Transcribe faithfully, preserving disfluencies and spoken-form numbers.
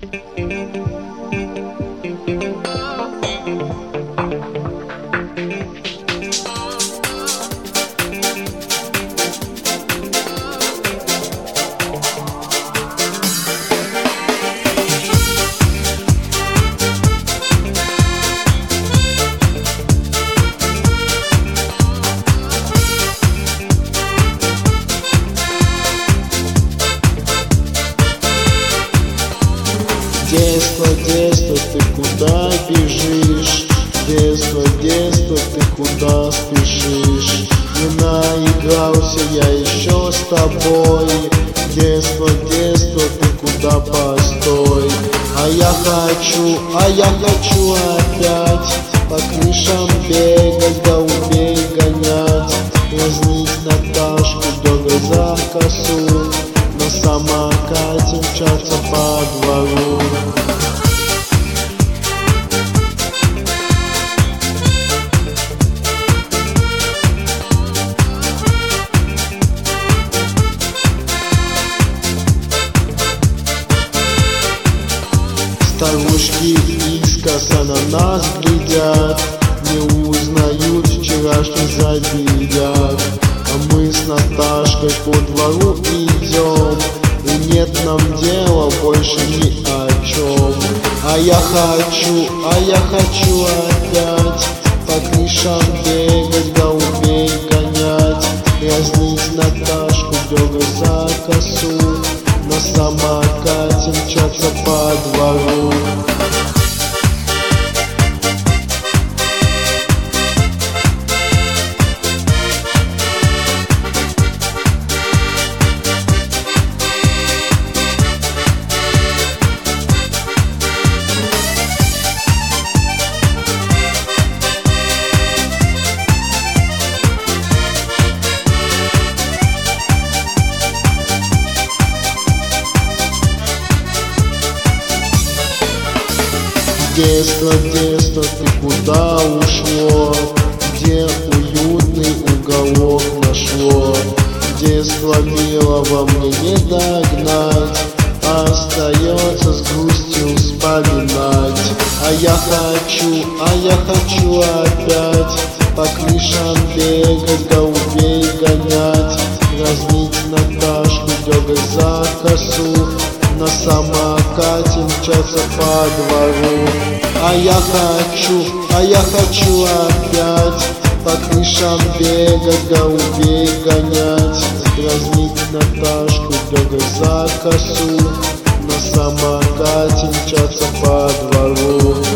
Детство, детство, ты куда бежишь? Детство, детство, ты куда спешишь? Не наигрался я еще с тобой. Детство, детство, ты куда постой? А я хочу, а я хочу опять по крышам бегать, голубей гонять, дразнить Наташку дорогой за косу, на самокате мчаться по двору. Старушки искоса на нас глядят, не узнают вчерашний забияк. А мы с Наташкой по двору идем, и нет нам дела больше ни о чем. А я хочу, а я хочу опять по крышам бегать, голубей гонять, дразнить Наташку дорогой за косу, на самокате мчаться по двору. Детство, детство, ты куда ушло? Где уютный уголок нашло? Детство милого мне не догнать, остается с грустью вспоминать. А я хочу, а я хочу опять по крышам бегать, голубей гонять, дразнить Наташку дорогой за косу, на самокате мчаться по двору. А я хочу, а я хочу опять по крышам бегать, голубей гонять, дразнить Наташку дорогой за косу, на самокате мчаться по двору.